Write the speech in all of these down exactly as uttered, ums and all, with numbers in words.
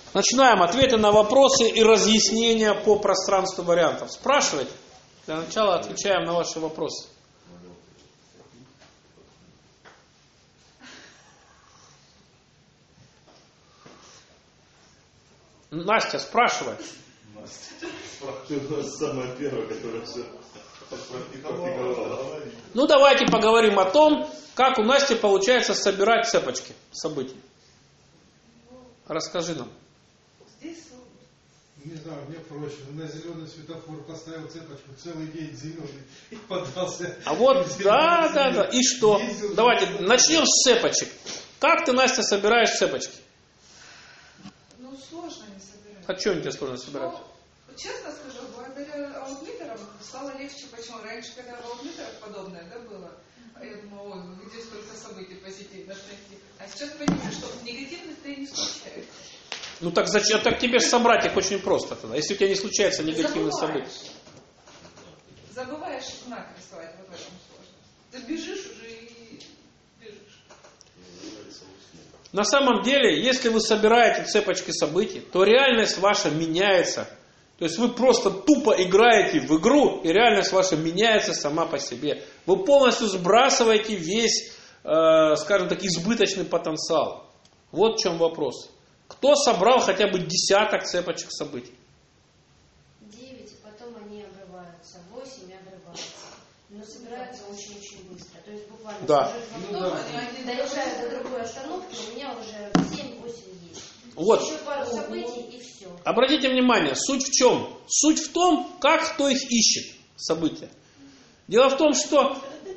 Начинаем ответы на вопросы и разъяснения по пространству вариантов. Спрашивайте. Для начала отвечаем на ваши вопросы. Настя, спрашивай. Настя, спрашивай, самая первая, которая все практиковала. Ну, давайте поговорим о том, как у Насти получается собирать цепочки событий. Расскажи нам. Не знаю, мне проще. На зеленый светофор поставил цепочку, целый день зеленый, и подался. А вот, да, да, да. И что? Давайте начнем с цепочек. Как ты, Настя, собираешь цепочки? Ну, сложно не собирать. А что тебе сложно собирать? Ну, честно скажу, благодаря аудиторам стало легче. Почему? Раньше, когда в аудиторах подобное, да, было, я думала, ой, ну где столько событий позитивных найти. А сейчас понимаю, что негативных-то и не случается. Ну так зачем? Так тебе же собрать их очень просто тогда, если у тебя не случается негативных событий. Забываешь знак рисовать, вот в этом сложность. Ты бежишь уже и бежишь. На самом деле, если вы собираете цепочки событий, то реальность ваша меняется. То есть вы просто тупо играете в игру, и реальность ваша меняется сама по себе. Вы полностью сбрасываете весь, э, скажем так, избыточный потенциал. Вот в чем вопрос. Кто собрал хотя бы десяток цепочек событий? Девять, и потом они обрываются. Восемь и обрываются. Но собираются очень-очень быстро. То есть буквально Да. ну, да. доезжая до другой остановки, у меня уже семь-восемь есть. Вот. Еще пару событий и все. Обратите внимание, суть в чем? Суть в том, как кто их ищет, события. Дело в том, что...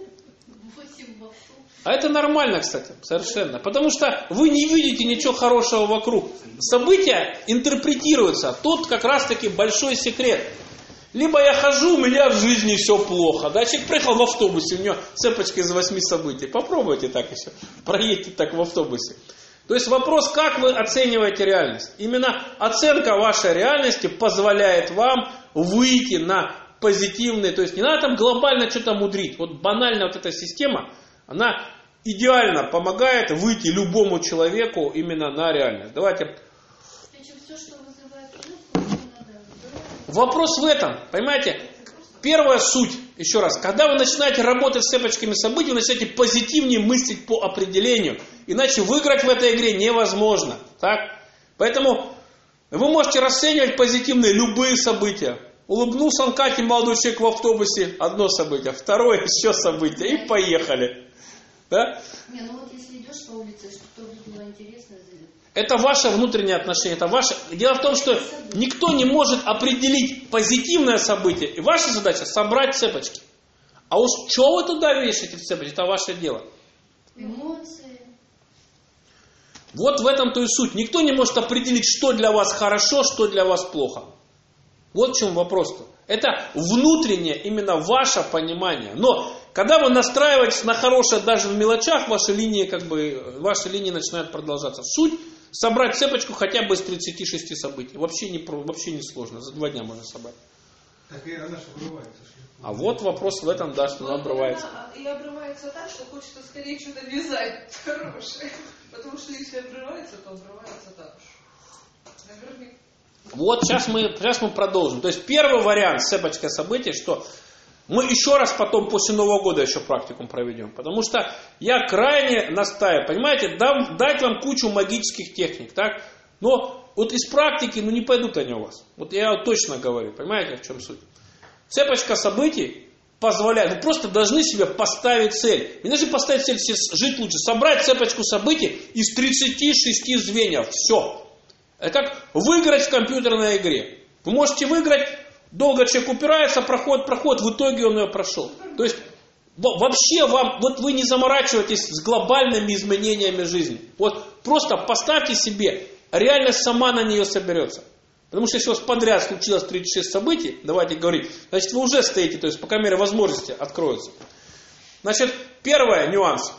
А это нормально, кстати, совершенно. Потому что вы не видите ничего хорошего вокруг. События интерпретируются. Тут как раз таки большой секрет. Либо я хожу, у меня в жизни все плохо. Да? Человек приехал в автобусе, у него цепочка из восьми событий. Попробуйте так еще. Проедьте так в автобусе. То есть вопрос, как вы оцениваете реальность. Именно оценка вашей реальности позволяет вам выйти на позитивные. То есть не надо там глобально что-то мудрить. Вот банально вот эта система... Она идеально помогает выйти любому человеку именно на реальность. Давайте. Вопрос в этом, понимаете? Первая суть, еще раз, когда вы начинаете работать с цепочками событий, вы начинаете позитивнее мыслить по определению. Иначе выиграть в этой игре невозможно. Так? Поэтому вы можете расценивать позитивные любые события. Улыбнулся он Кате, молодой человек в автобусе, одно событие, второе еще событие, и поехали. Да? Не, ну вот если идешь по улице, что было интересно. Это ваше внутреннее отношение, это ваше. Дело в том, что никто не может определить позитивное событие. И ваша задача собрать цепочки. А уж что вы туда вешаете в цепочки, это ваше дело. Эмоции. Вот в этом-то и суть. Никто не может определить, что для вас хорошо, что для вас плохо. Вот в чем вопрос-то. Это внутреннее, именно ваше понимание. Но когда вы настраиваетесь на хорошее даже в мелочах, ваши линии, как бы, ваши линии начинают продолжаться. Суть – собрать цепочку хотя бы из тридцати шести событий. Вообще не, вообще не сложно. За два дня можно собрать. Так и она же обрывается. А вот вопрос в этом, да, что она обрывается. И обрывается так, что хочется скорее что-то вязать хорошее. Потому что если обрывается, то обрывается так уж. Наверное. Вот сейчас мы, сейчас мы продолжим. То есть первый вариант цепочка событий, что мы еще раз потом после Нового года еще практикум проведем. Потому что я крайне настаиваю, понимаете, дам, дать вам кучу магических техник, так? Но вот из практики, ну не пойдут они у вас. Вот я точно говорю, понимаете, в чем суть? Цепочка событий позволяет, вы просто должны себе поставить цель. Не должны поставить цель жить лучше, собрать цепочку событий из тридцати шести звеньев. Все. Это как выиграть в компьютерной игре. Вы можете выиграть, долго человек упирается, проходит, проходит, в итоге он ее прошел. То есть вообще вам, вот вы не заморачиваетесь с глобальными изменениями жизни. Вот просто поставьте себе, реальность сама на нее соберется. Потому что если у вас подряд случилось тридцать шесть событий, давайте говорить, значит вы уже стоите, то есть по мере возможности откроются. Значит, первый нюанс.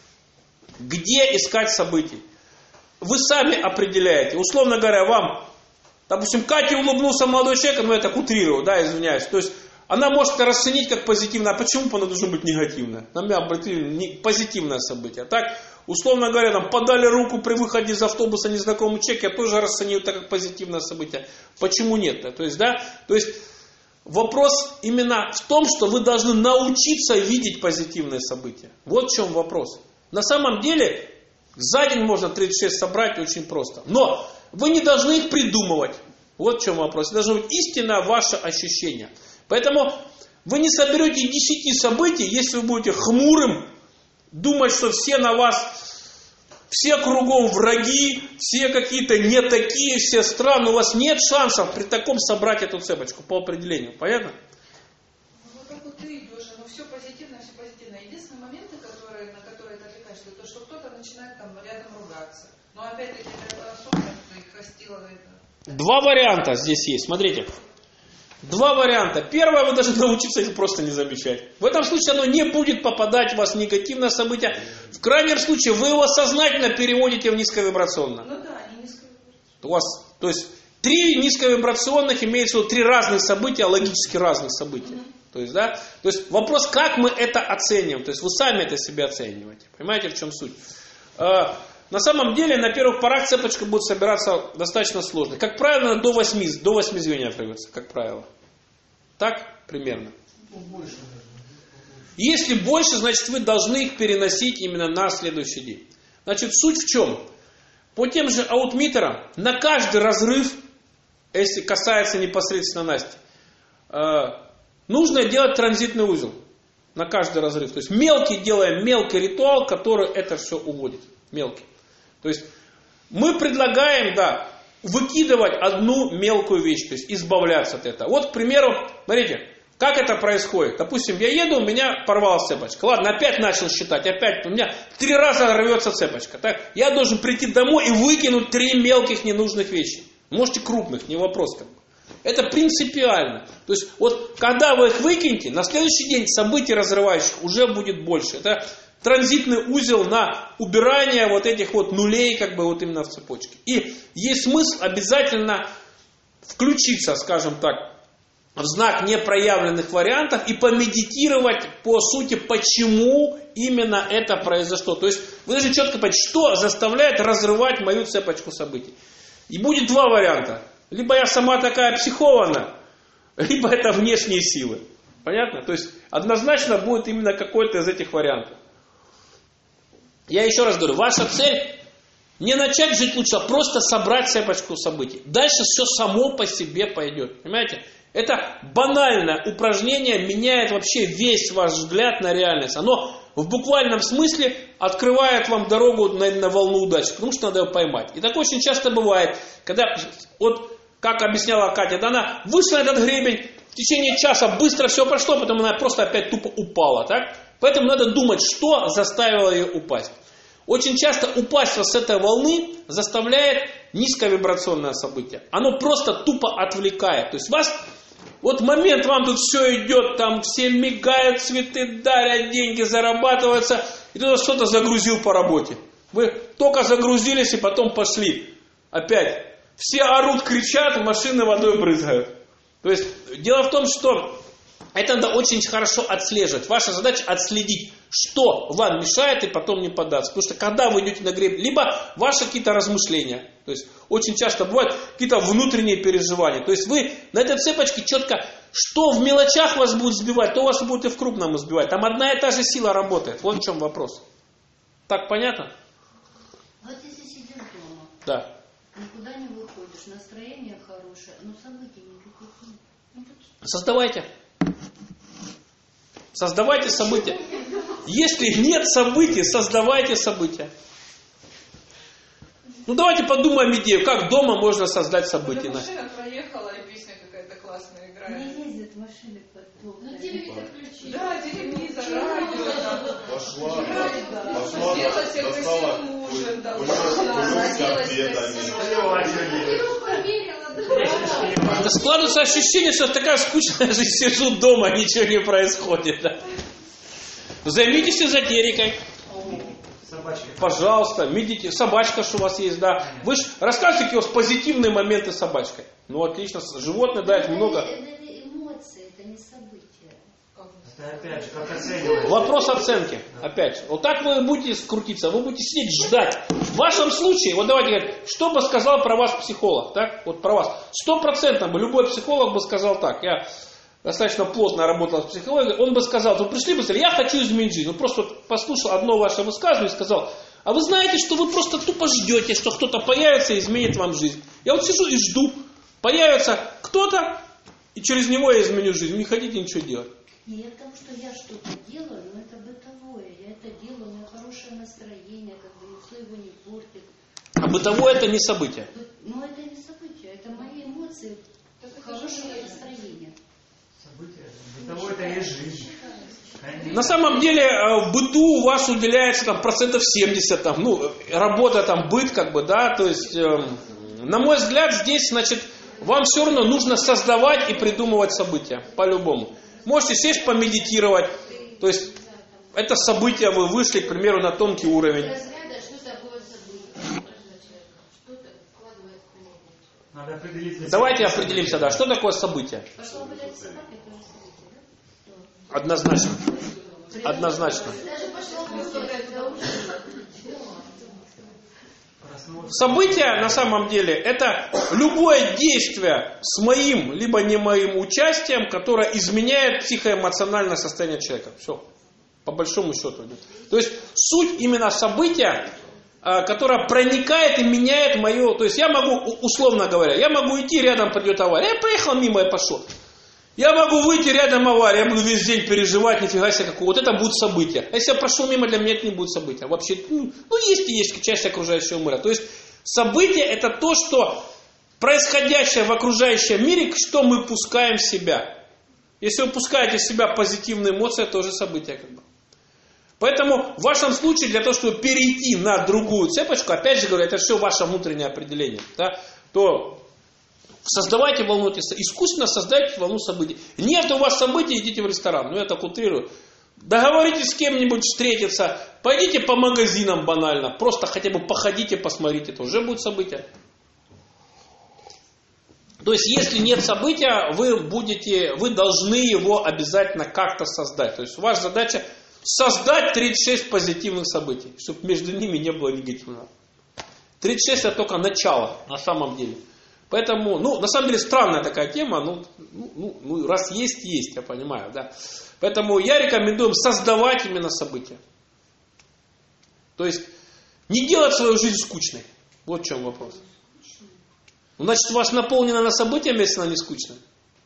Где искать события? Вы сами определяете. Условно говоря, вам, допустим, Кате улыбнулся молодой человек, но я так утрирую, да, извиняюсь. То есть она может это расценить как позитивное. А почему оно должно быть негативное? На меня обратили позитивное событие. Так, условно говоря, там, подали руку при выходе из автобуса незнакомый человек, я тоже расцениваю это как позитивное событие. Почему нет? То есть, да, то есть вопрос именно в том, что вы должны научиться видеть позитивные события. Вот в чем вопрос. На самом деле, за день можно тридцать шесть собрать очень просто. Но вы не должны их придумывать. Вот в чем вопрос. Это должно быть истинное ваше ощущение. Поэтому вы не соберете десяти событий, если вы будете хмурым, думать, что все на вас, все кругом враги, все какие-то не такие, все странные. У вас нет шансов при таком собрать эту цепочку по определению. Понятно? Ну, как вот ты идешь, оно все позитивно, все позитивно. Единственные моменты, которые, на которые ты отвлекаешься, то, что кто-то начинает там рядом ругаться. Но опять-таки, это особенно их растило это. Два варианта здесь есть. Смотрите. Два варианта. Первое, вы должны научиться их просто не замечать. В этом случае оно не будет попадать в вас в негативное событие. В крайнем случае вы его сознательно переводите в низковибрационное. Ну да, они низковибрационные. У вас, то есть три низковибрационных имеется в виду три разных события, логически разных событий. Mm-hmm. То есть, да, то есть вопрос, как мы это оцениваем. То есть вы сами это себе оцениваете. Понимаете, в чем суть? На самом деле, на первых порах цепочка будет собираться достаточно сложно. Как правило, до восьми, до восьми звеньев рвется, как правило. Так? Примерно. Больше. Если больше, значит, вы должны их переносить именно на следующий день. Значит, суть в чем? По тем же аутмитерам, на каждый разрыв, если касается непосредственно Насти, нужно делать транзитный узел. На каждый разрыв. То есть мелкий делаем мелкий ритуал, который это все уводит. Мелкий. То есть мы предлагаем, да, выкидывать одну мелкую вещь, то есть избавляться от этого. Вот, к примеру, смотрите, как это происходит. Допустим, я еду, у меня порвалась цепочка. Ладно, опять начал считать, опять у меня три раза рвется цепочка. Так? Я должен прийти домой и выкинуть три мелких ненужных вещи. Можете крупных, не вопрос. Как бы. Это принципиально. То есть, вот когда вы их выкинете, на следующий день событий разрывающих уже будет больше. Это транзитный узел на убирание вот этих вот нулей, как бы вот именно в цепочке. И есть смысл обязательно включиться, скажем так, в знак непроявленных вариантов и помедитировать по сути, почему именно это произошло. То есть вы должны четко понять, что заставляет разрывать мою цепочку событий. И будет два варианта. Либо я сама такая психованная, либо это внешние силы. Понятно? То есть однозначно будет именно какой-то из этих вариантов. Я еще раз говорю, ваша цель не начать жить лучше, а просто собрать цепочку событий. Дальше все само по себе пойдет. Понимаете? Это банальное упражнение меняет вообще весь ваш взгляд на реальность. Оно в буквальном смысле открывает вам дорогу на, на волну удачи, потому что надо ее поймать. И так очень часто бывает, когда, вот как объясняла Катя, да, она вышла на этот гребень, в течение часа быстро все прошло, потом она просто опять тупо упала. Так? Поэтому надо думать, что заставило ее упасть. Очень часто упасть с этой волны заставляет низковибрационное событие. Оно просто тупо отвлекает. То есть вас, вот момент вам тут все идет, там все мигают, цветы дарят, деньги зарабатываются, и кто-то что-то загрузил по работе. Вы только загрузились и потом пошли. Опять. Все орут, кричат, машины водой брызгают. То есть дело в том, что это надо очень хорошо отслеживать. Ваша задача отследить, что вам мешает, и потом не поддаться. Потому что когда вы идете на гребень, либо ваши какие-то размышления. То есть очень часто бывают какие-то внутренние переживания. То есть вы на этой цепочке четко, что в мелочах вас будет сбивать, то вас будет и в крупном сбивать. Там одна и та же сила работает. Вот в чем вопрос. Так понятно? Вот если сидишь дома, да. никуда не выходишь, настроение хорошее, но событий никаких нет. Создавайте. Создавайте события. Если нет событий, создавайте события. Ну давайте подумаем идею, как дома можно создать события. Машина проехала, и песня какая-то классная играет. Не ездят машины под ток. Ну телевизор включи. Да, телевизор, радио. Пошла, Да. пошла, Сделать себе достала красивый ужин. там. кулек с конфетами. Это складывается ощущение, что такая скучная жизнь, сижу дома, ничего не происходит. Да? Займитесь эзотерикой. Собачка. Пожалуйста, медите. Собачка, что у вас есть, да. Вы же расскажете, какие у вас позитивные моменты с собачкой. Ну, отлично. Животное дает много. Это эмоции, это не события. Опять же, как оценивать? Вопрос оценки. Опять. Вот так вы будете скрутиться, вы будете сидеть, ждать. В вашем случае, вот давайте говорить, что бы сказал про вас психолог, так? Вот про вас. Стопроцентно бы любой психолог бы сказал так. Я достаточно плотно работал с психологией. Он бы сказал, вы пришли бы и сказали, я хочу изменить жизнь. Он просто послушал одно ваше высказывание и сказал, а вы знаете, что вы просто тупо ждете, что кто-то появится и изменит вам жизнь. Я вот сижу и жду. Появится кто-то, и через него я изменю жизнь. Не хотите ничего делать. Не от того, что я что-то делаю, но это бытовое. Я это делаю, у меня хорошее настроение, как бы никто его не портит. А бытовое это не событие. Но это не событие, это мои эмоции, хорошее настроение. События. Бытовое это есть жизнь. На самом деле в быту у вас уделяется там процентов семьдесят, там, ну, работа там, быт, как бы, да, то есть, э, на мой взгляд, здесь, значит, вам все равно нужно создавать и придумывать события, по-любому. Можете сесть, помедитировать, то есть, это событие, вы вышли, к примеру, на тонкий уровень. Надо определиться. Давайте определимся, да, что такое событие? Однозначно. Однозначно. Событие на самом деле это любое действие с моим либо не моим участием, которое изменяет психоэмоциональное состояние человека. Все. По большому счету. То есть суть именно события, которое проникает и меняет мое... То есть я могу, условно говоря, я могу идти, рядом придет авария. Я проехал мимо и пошел. Я могу выйти, рядом авария, я буду весь день переживать, нифига себе какого. Вот это будет событие. А если я прошел мимо, для меня это не будет события. Вообще, ну, ну есть и есть часть окружающего мира. То есть событие это то, что происходящее в окружающем мире, что мы пускаем в себя. Если вы пускаете в себя позитивные эмоции, это тоже событие как бы. Поэтому в вашем случае, для того, чтобы перейти на другую цепочку, опять же говорю, это все ваше внутреннее определение, да, то создавайте волну, искусственно создайте волну событий. Нет у вас событий, идите в ресторан. Ну, я так утрирую. Договоритесь с кем-нибудь встретиться, пойдите по магазинам банально, просто хотя бы походите, посмотрите, это уже будет событие. То есть, если нет события, вы будете, вы должны его обязательно как-то создать. То есть, ваша задача создать тридцать шесть позитивных событий, чтобы между ними не было негативного. тридцать шесть это только начало, на самом деле. Поэтому, ну, на самом деле, странная такая тема, ну, ну, ну, раз есть, есть, я понимаю, да. Поэтому я рекомендую создавать именно события. То есть, не делать свою жизнь скучной. Вот в чем вопрос. Значит, у вас наполнено на событиями, если она не скучная.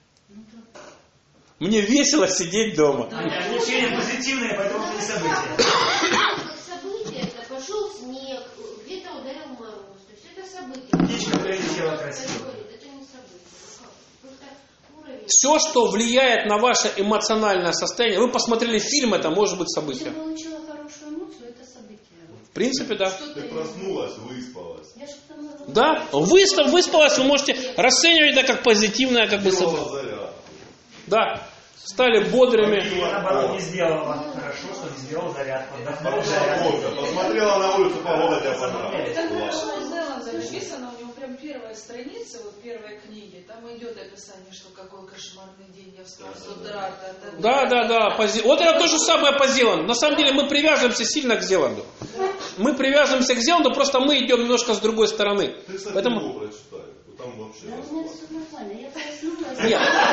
Мне весело сидеть дома. Ощущения позитивные, поэтому это не событие. Событие это пошел снег, где-то ударил мороз. То есть это событие. Птичка прилетела красиво. Это не событие. Просто уровень. Все, что влияет на ваше эмоциональное состояние, вы посмотрели фильм, это может быть Если событие. получила хорошую эмоцию, это событие. В принципе, да. Ты проснулась, выспалась. Я же к тому- Да, выстав, выспалась, вы можете расценивать это как позитивное, как бы событие. Сделала зарядку. Да, стали бодрыми. И наоборот, не сделала. Хорошо, что не сделала зарядку. Отдохнула Погода, зарядку. посмотрела на улицу, погода тебя понравилась. Это Класс. хорошо сделано, написано, у него прям первая страница, вот первая книги, там идет описание, что какой кошмарный день, я встал с утра. Да, да, да. Пози... Вот это то же самое по Зеланду. На самом деле мы привязываемся сильно к Зеланду. Мы привязываемся к Зеланду, просто мы идем немножко с другой стороны. Ты, кстати, Поэтому... его прочитай. Там вообще Да, у расклад. меня все нормально. Я проснулась.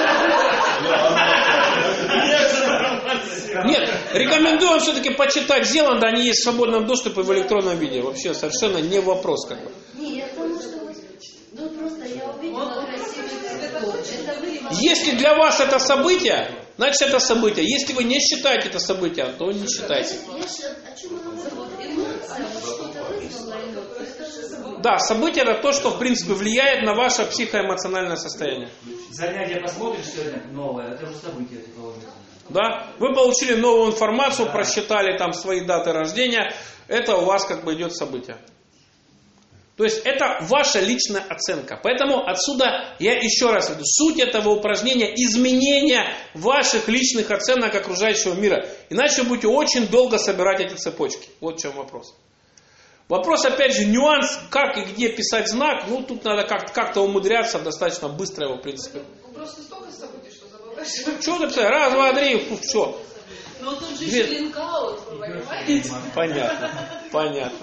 Нет. Нет, рекомендую все-таки почитать Зеланда, они есть в свободном доступе в электронном виде. Вообще совершенно не вопрос как бы. Не, я потому что вот, ну просто я увидела красивый цветок. Это вы. Если для вас это событие, значит это событие. Если вы не считаете это событие, то не считайте. Я же о чем я говорю? Эмоция, вот что-то вызвало эмоцию. Это же событие. Да, событие это то, что в принципе влияет на ваше психоэмоциональное состояние. Занятие посмотришь сегодня новое, это же событие положительное. Да? Вы получили новую информацию, да. Просчитали там свои даты рождения, это у вас как бы идет событие. То есть это ваша личная оценка. Поэтому отсюда я еще раз говорю, суть этого упражнения изменения ваших личных оценок окружающего мира. Иначе вы будете очень долго собирать эти цепочки. Вот в чем вопрос. Вопрос, опять же, нюанс, как и где писать знак, ну тут надо как- как-то умудряться достаточно быстро его, в принципе. Просто столько событий, что забываешь. Что ты писать? Раз, два, три, все. Но тут же Две... еще линкаут, вы понимаете? Понятно, понятно.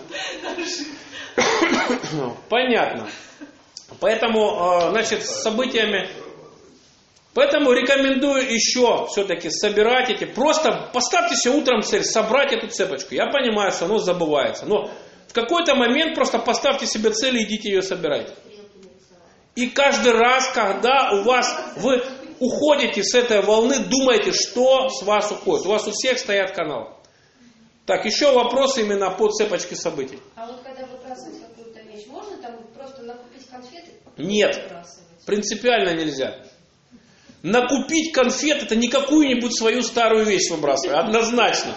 Понятно. Поэтому, значит, с событиями... Поэтому рекомендую еще все-таки собирать эти... Просто поставьте себе утром цель собрать эту цепочку. Я понимаю, что оно забывается. Но в какой-то момент просто поставьте себе цель и идите ее собирать. И каждый раз, когда у вас... Вы уходите с этой волны, думайте, что с вас уходит. У вас у всех стоят каналы. Так, еще вопросы именно по цепочке событий. А вот когда выбрасывать какую-то вещь, можно там просто накупить конфеты? Нет, принципиально нельзя. Накупить конфет — это не какую-нибудь свою старую вещь выбрасывать, однозначно.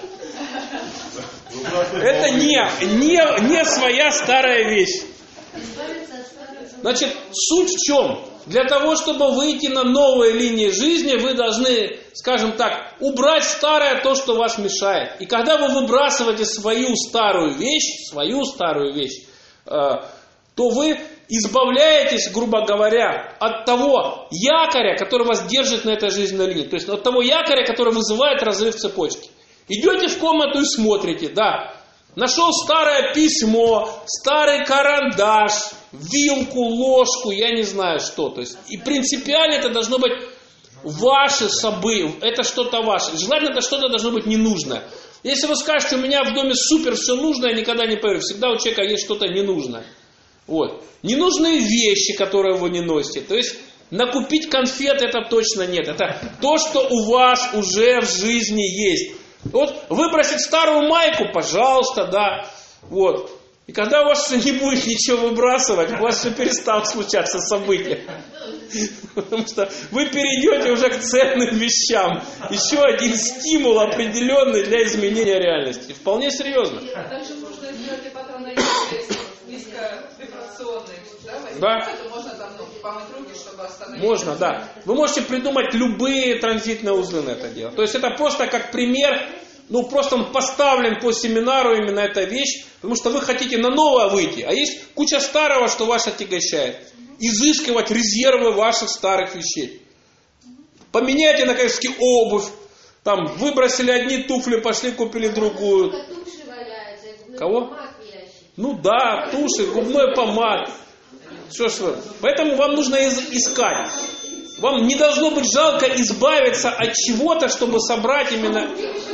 Это не, не, не своя старая вещь. Значит, суть в чем? Для того, чтобы выйти на новые линии жизни, вы должны, скажем так, убрать старое, то, что вас мешает. И когда вы выбрасываете свою старую вещь, свою старую вещь, э, то вы избавляетесь, грубо говоря, от того якоря, который вас держит на этой жизненной линии. То есть от того якоря, который вызывает разрыв цепочки. Идете в комнату и смотрите, да, нашел старое письмо, старый карандаш, вилку, ложку, я не знаю что. То есть, и принципиально это должно быть ваши события, это что-то ваше. Желательно это что-то должно быть ненужное. Если вы скажете, у меня в доме супер все нужное, я никогда не поверю. Всегда у человека есть что-то ненужное. Вот. Ненужные вещи, которые вы не носите. То есть накупить конфет это точно нет. Это то, что у вас уже в жизни есть. Вот выбросить старую майку, пожалуйста, да. Вот. И когда у вас не будет ничего выбрасывать, у вас все перестанут случаться события. Потому что вы перейдете уже к ценным вещам. Еще один стимул определенный для изменения реальности. Вполне серьезно. Также можно сделать и патронные низковибрационные. Да? Можно там ну, помыть руки, чтобы остановить. Можно, да. Вы можете придумать любые транзитные узлы на это дело. То есть это просто как пример. Ну, просто он поставлен по семинару именно эта вещь, потому что вы хотите на новое выйти, а есть куча старого, что вас отягощает. Изыскивать резервы ваших старых вещей. Поменяйте, наконец-таки, обувь. Там, выбросили одни туфли, пошли, купили другую. Кого? Ну да, туши, губной помад. Что ж вы? Поэтому вам нужно искать. Вам не должно быть жалко избавиться от чего-то, чтобы собрать именно...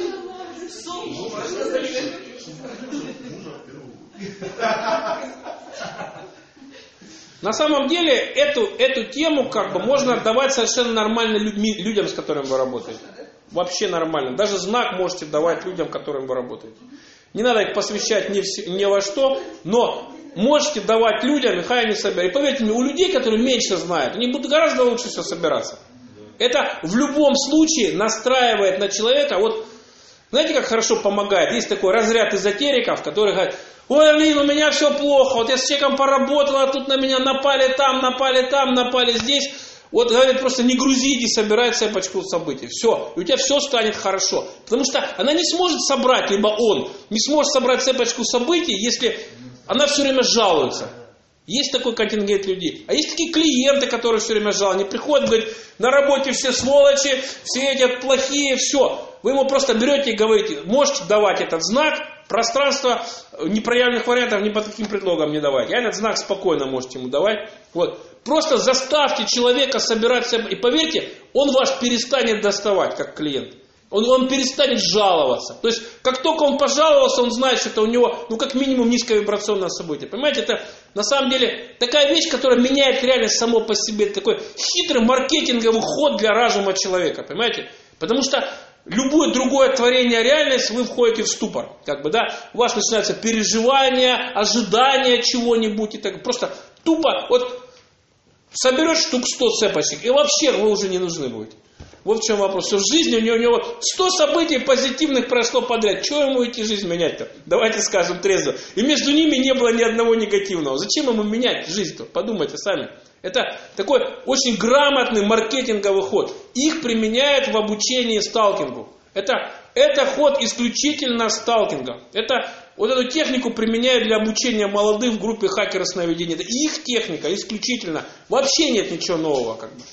На самом деле эту, эту тему как бы можно давать совершенно нормально людьми, людям, с которыми вы работаете. Вообще нормально. Даже знак можете давать людям, с которыми вы работаете. Не надо их посвящать ни, в, ни во что, но можете давать людям, и хай они собирают. И поверьте мне, у людей, которые меньше знают, они будут гораздо лучше все собираться. Это в любом случае настраивает на человека. Вот знаете, как хорошо помогает? Есть такой разряд эзотериков, которые говорят: ой, Алин, у меня все плохо, вот я с человеком поработала, тут на меня напали там, напали там, напали здесь. Вот, говорит, просто не грузите, собирай цепочку событий. Все, и у тебя все станет хорошо. Потому что она не сможет собрать, либо он не сможет собрать цепочку событий, если она все время жалуется. Есть такой контингент людей. А есть такие клиенты, которые все время жалуются. Они приходят, говорят, на работе все сволочи, все эти плохие, все. Вы ему просто берете и говорите, можете давать этот знак, пространство непроявленных вариантов ни под каким предлогом не давать. Я этот знак спокойно можете ему давать. Вот. Просто заставьте человека собирать себя. И поверьте, он вас перестанет доставать, как клиент. Он, он перестанет жаловаться. То есть, как только он пожаловался, он знает, что это у него, ну, как минимум, низковибрационное событие. Понимаете, это на самом деле такая вещь, которая меняет реальность само по себе. Это такой хитрый маркетинговый ход для разума человека. Понимаете? Потому что любое другое творение реальности, вы входите в ступор. Как бы, да? У вас начинаются переживания, ожидания чего-нибудь. И так, просто тупо, вот, соберешь штук сто цепочек, и вообще вы уже не нужны будете. Вот в чем вопрос. Все в жизни у него, у него сто событий позитивных прошло подряд. Чего ему идти жизнь менять-то? Давайте скажем трезво. И между ними не было ни одного негативного. Зачем ему менять жизнь-то? Подумайте сами. Это такой очень грамотный маркетинговый ход. Их применяют в обучении сталкингу. Это, это ход исключительно сталкинга. Это, вот эту технику применяют для обучения молодых в группе хакеры сновидения. Это их техника исключительно. Вообще нет ничего нового. Как бы.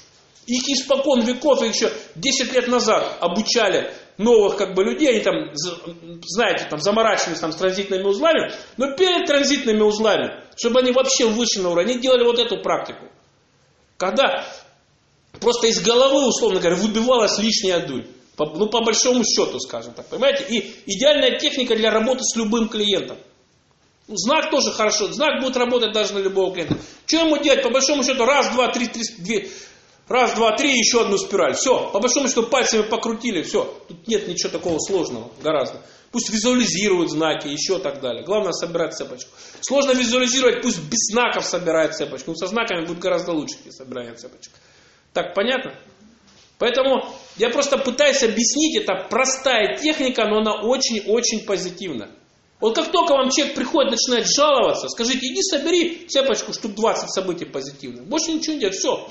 Их испокон веков, их еще десять лет назад обучали новых как бы людей, они там, знаете, там заморачивались там с транзитными узлами, но перед транзитными узлами, чтобы они вообще вышли на уровень, они делали вот эту практику. Когда просто из головы, условно говоря, выбивалась лишняя дурь. По, ну, по большому счету, скажем так, понимаете? И идеальная техника для работы с любым клиентом. Ну, знак тоже хорошо, знак будет работать даже на любого клиента. Что ему делать? По большому счету, раз, два, три, три, две, раз, два, три, еще одну спираль. Все, по большому счету пальцами покрутили, все. Тут нет ничего такого сложного, гораздо. Пусть визуализируют знаки, еще так далее. Главное собирать цепочку. Сложно визуализировать, пусть без знаков собирает цепочку. Но со знаками будет гораздо лучше, если собирает цепочку. Так, понятно? Поэтому я просто пытаюсь объяснить, это простая техника, но она очень-очень позитивна. Вот как только вам человек приходит, начинает жаловаться, скажите, иди собери цепочку, штук двадцать событий позитивных. Больше ничего не делать, все.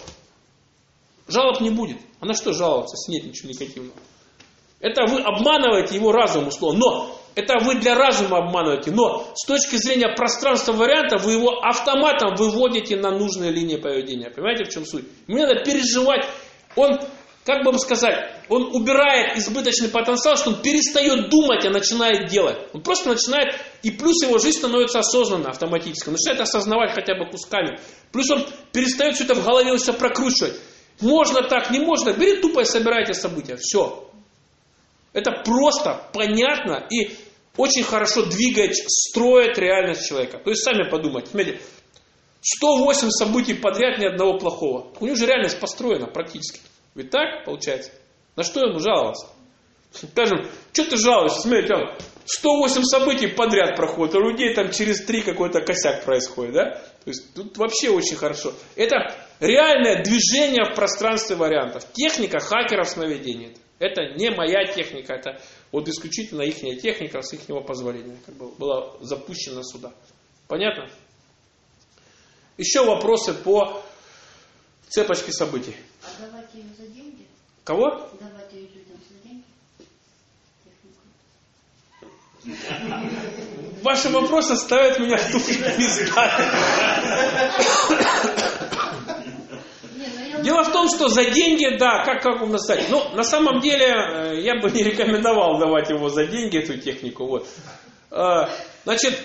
Жалоб не будет. А на что жаловаться, если нет ничего негативного? Это вы обманываете его разум, условно. Но это вы для разума обманываете. Но с точки зрения пространства варианта, вы его автоматом выводите на нужные линии поведения. Понимаете, в чем суть? Мне надо переживать. Он, как бы вам сказать, он убирает избыточный потенциал, что он перестает думать, а начинает делать. Он просто начинает, и плюс его жизнь становится осознанно, автоматически. Он начинает осознавать хотя бы кусками. Плюс он перестает все это в голове все прокручивать. Можно так, не можно. Бери тупо и собирайте события. Все. Это просто, понятно и очень хорошо двигает, строит реальность человека. То есть сами подумайте. Смотрите, сто восемь событий подряд, ни одного плохого. У него же реальность построена практически. Ведь так получается? На что ему жаловаться? Скажем, что ты жалуешься? Смотрите, там сто восемь событий подряд проходит, а у людей там через три какой-то косяк происходит. Да? То есть тут вообще очень хорошо. Это реальное движение в пространстве вариантов. Техника хакеров сновидений. Это не моя техника, это вот исключительно их техника с их позволения, как бы была запущена сюда. Понятно? Еще вопросы по цепочке событий. А давать ее за деньги? Кого? Давать ее людям за деньги? Ваши вопросы ставят меня в тупик, не знаю. Дело в том, что за деньги, да, как, как вам наставить? Ну, на самом деле, я бы не рекомендовал давать его за деньги, эту технику. Вот. Значит,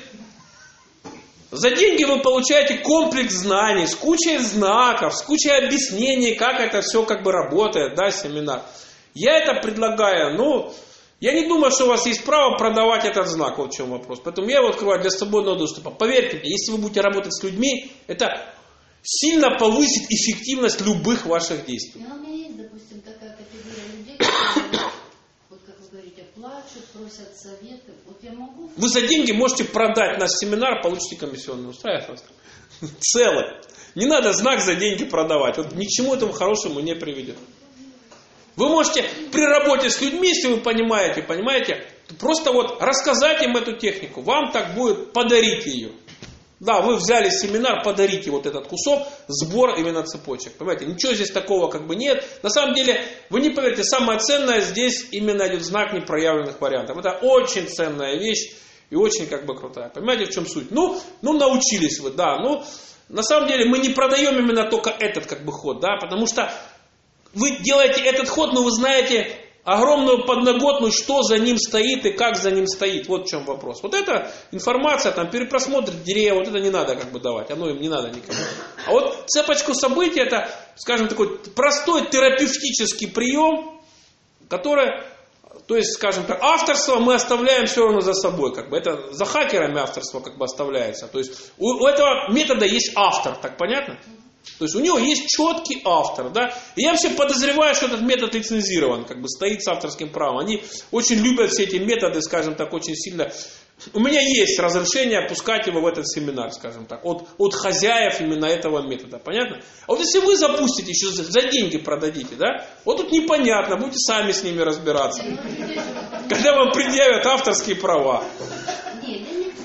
за деньги вы получаете комплекс знаний, с кучей знаков, с кучей объяснений, как это все как бы работает, да, семинар. Я это предлагаю, ну, я не думаю, что у вас есть право продавать этот знак, вот в чем вопрос. Поэтому я его открываю для свободного доступа. Поверьте мне, если вы будете работать с людьми, это сильно повысит эффективность любых ваших действий. Но у меня есть, допустим, такая категория людей, которые, вот как вы говорите, плачут, просят советы. Вот я могу... Вы за деньги можете продать наш семинар, получите комиссионный. Устраивает вас? Целый. Не надо знак за деньги продавать. Вот ни к чему этому хорошему не приведет. Вы можете при работе с людьми, если вы понимаете, понимаете, просто вот рассказать им эту технику. Вам так будет подарить ее. Да, вы взяли семинар, подарите вот этот кусок, сбор именно цепочек. Понимаете, ничего здесь такого как бы нет. На самом деле, вы не поверите, самое ценное здесь именно идет знак непроявленных вариантов. Это очень ценная вещь и очень как бы крутая. Понимаете, в чем суть? Ну, ну научились вы, да. Ну, на самом деле, мы не продаем именно только этот как бы ход, да, потому что вы делаете этот ход, но вы знаете огромную подноготную, что за ним стоит и как за ним стоит. Вот в чем вопрос. Вот эта информация, там, перепросмотр деревьев, вот это не надо как бы давать. Оно им не надо никому. А вот цепочку событий, это, скажем, такой простой терапевтический прием, который, то есть, скажем так, авторство мы оставляем все равно за собой. Как бы. Это за хакерами авторство как бы оставляется. То есть у, у этого метода есть автор, так понятно? То есть у него есть четкий автор, да, и я вообще подозреваю, что этот метод лицензирован, как бы стоит с авторским правом. Они очень любят все эти методы, скажем так, очень сильно. У меня есть разрешение пускать его в этот семинар, скажем так, от, от хозяев именно этого метода, понятно? А вот если вы запустите, еще за, за деньги продадите, да, вот тут непонятно, будете сами с ними разбираться, когда вам предъявят авторские права. Нет, я не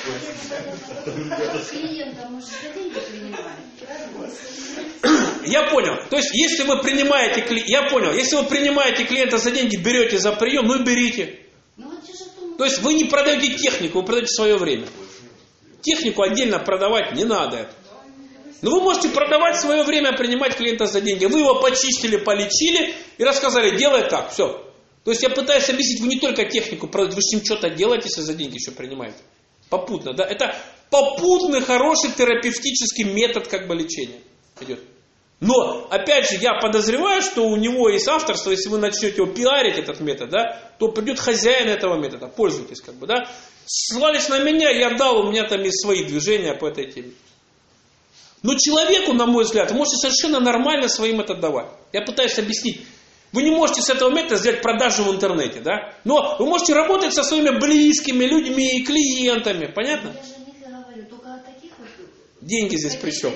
клиента, может, за деньги принимает. Я понял. То есть, если вы принимаете кли... я понял, если вы принимаете клиента за деньги, берете за прием, ну и берите. То есть вы не продаете технику, вы продаете свое время. Технику отдельно продавать не надо. Но вы можете продавать свое время, принимать клиента за деньги. Вы его почистили, полечили и рассказали, делай так, все. То есть я пытаюсь объяснить, вы не только технику, вы с ним что-то делаете, если за деньги еще принимаете. Попутно, да? Это попутный, хороший терапевтический метод как бы лечения идет. Но, опять же, я подозреваю, что у него есть авторство, если вы начнете его пиарить, этот метод, да, то придет хозяин этого метода, пользуйтесь, как бы, да. Ссылались на меня, я дал, у меня там есть свои движения по этой теме. Но человеку, на мой взгляд, вы можете совершенно нормально своим это давать. Я пытаюсь объяснить. Вы не можете с этого метода сделать продажу в интернете, да, но вы можете работать со своими близкими людьми и клиентами, понятно? Я же не говорю, только о таких вот... Деньги здесь при чем?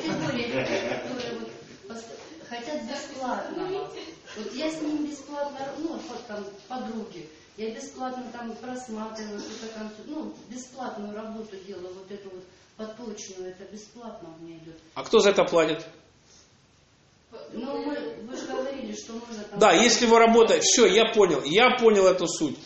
Хотят бесплатного. Вот я с ним бесплатно, ну, вот там подруги, я бесплатно там просматриваю, что-то там, ну, бесплатную работу делаю, вот эту вот поточную, это бесплатно у меня идет. А кто за это платит? Ну, мы, вы же говорили, что можно там... Да, если вы работаете, все, я понял, я понял эту суть.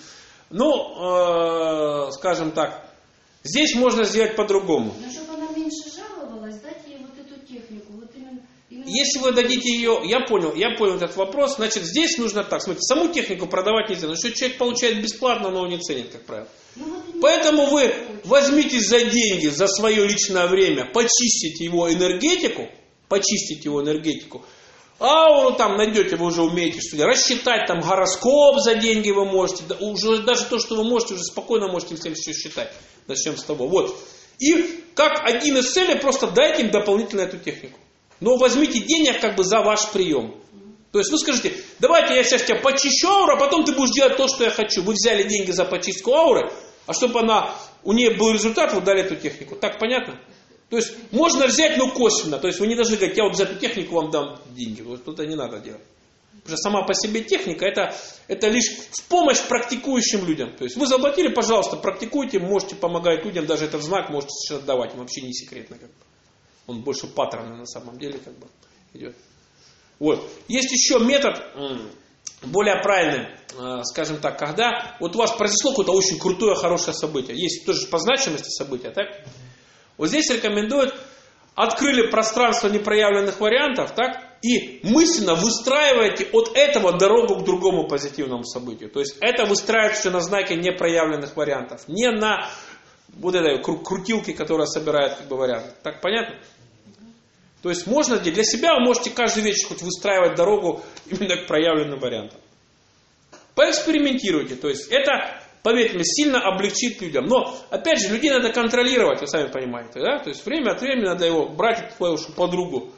Ну, э, скажем так, здесь можно сделать по-другому. Но чтобы она меньше жаловалась, дать ей вот эту технику, вот именно... именно... Если вы дадите ее, я понял, я понял этот вопрос, значит, здесь нужно так, смотрите, саму технику продавать нельзя, но что человек получает бесплатно, но он не ценит, как правило. Ну, вот Поэтому вы возьмитесь за деньги, за свое личное время, почистите его энергетику, почистите его энергетику, ауру там найдете, вы уже умеете что-то, рассчитать там гороскоп за деньги вы можете, да, уже даже то, что вы можете, уже спокойно можете всем все считать. Начнем с того. Вот. И как один из целей, просто дайте им дополнительно эту технику. Но возьмите денег как бы за ваш прием. То есть вы скажите, давайте я сейчас тебя почищу ауру, а потом ты будешь делать то, что я хочу. Вы взяли деньги за почистку ауры, а чтобы она, у нее был результат, вы дали эту технику. Так понятно? То есть можно взять, но косвенно. То есть вы не должны говорить, я вот за эту технику вам дам деньги. Вот это не надо делать. Потому что сама по себе техника, это, это лишь в помощь практикующим людям. То есть вы заплатили, пожалуйста, практикуйте, можете помогать людям, даже этот знак можете сейчас отдавать. Он вообще не секретно. Как бы. Он больше паттерна на самом деле как бы идет. Вот. Есть еще метод, более правильный, скажем так, когда вот у вас произошло какое-то очень крутое, хорошее событие. Есть тоже по значимости события, так? Вот здесь рекомендуют, открыли пространство непроявленных вариантов, так? И мысленно выстраиваете от этого дорогу к другому позитивному событию. То есть это выстраивается на знаке непроявленных вариантов, не на вот этой крутилке, которая собирает как бы варианты. Так понятно? То есть можно для себя вы можете каждый вечер хоть выстраивать дорогу именно к проявленным вариантам. Поэкспериментируйте. То есть это, поверьте мне, сильно облегчит людям. Но, опять же, людей надо контролировать, вы сами понимаете. Да? То есть время от времени надо его брать, твою подругу,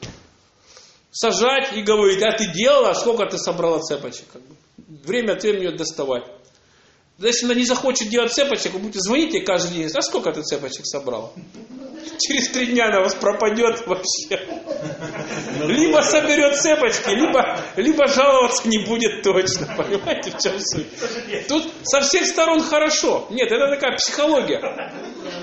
сажать и говорить, а ты делала, сколько ты собрала цепочек. Как бы. Время от времени ее доставать. Если она не захочет делать цепочек, вы будете звонить ей каждый день, а сколько ты цепочек собрала? Через три дня она вас пропадет вообще. Либо соберет цепочки, либо, либо жаловаться не будет точно. Понимаете, в чем суть? Тут со всех сторон хорошо. Нет, это такая психология.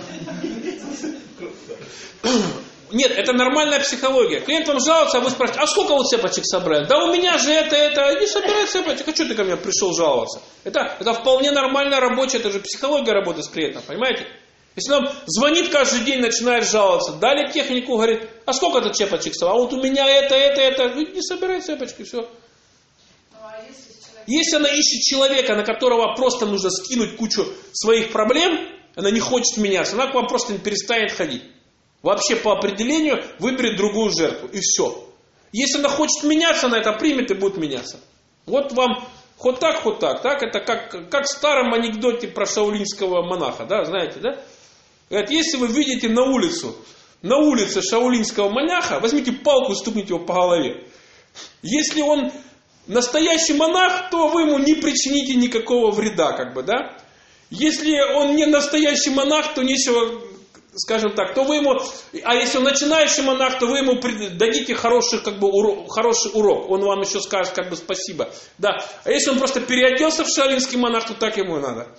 Нет, это нормальная психология. Клиент вам жалуется, а вы спрашиваете, а сколько вы цепочек собрали? Да у меня же это, это, не собирай цепочек, а что ты ко мне пришел жаловаться? Это, это вполне нормальная рабочая, это же психология работы с клиентом, понимаете? Если он звонит каждый день, начинает жаловаться, дали технику, говорит, а сколько ты цепочек собрал? А вот у меня это, это, это, вы не собирай цепочки, все. А если, человек... если она ищет человека, на которого просто нужно скинуть кучу своих проблем, она не хочет меняться, она к вам просто не перестанет ходить. Вообще по определению выберет другую жертву. И все. Если она хочет меняться, она это примет и будет меняться. Вот вам хоть так, хоть так. так? Это как, как в старом анекдоте про шаолиньского монаха. Да, знаете, да? Говорят, если вы видите на улицу, на улице шаолиньского монаха, возьмите палку и стукните его по голове. Если он настоящий монах, то вы ему не причините никакого вреда. Как бы, да? Если он не настоящий монах, то нечего... Скажем так, то вы ему, а если он начинающий монах, то вы ему дадите хороший, как бы, урок, хороший урок. Он вам еще скажет, как бы, спасибо. Да. А если он просто переоделся в шаолиньский монах, то так ему и надо.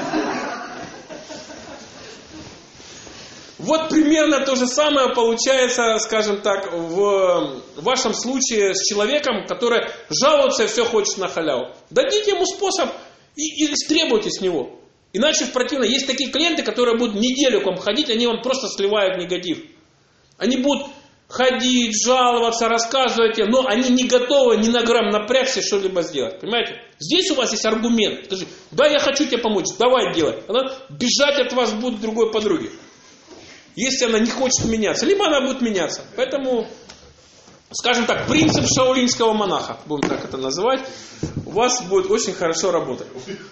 Вот примерно то же самое получается, скажем так, в вашем случае с человеком, который жалуется и все хочет на халяву. Дадите ему способ и, и требуйте с него. Иначе в противном, есть такие клиенты, которые будут неделю к вам ходить, они вам просто сливают негатив. Они будут ходить, жаловаться, рассказывать, но они не готовы ни на грамм напрягся что-либо сделать. Понимаете? Здесь у вас есть аргумент. Скажи, да, я хочу тебе помочь, давай делай. Она бежать от вас будет другой подруги. Если она не хочет меняться, либо она будет меняться. Поэтому, скажем так, принцип шаолиньского монаха, будем так это называть, у вас будет очень хорошо работать.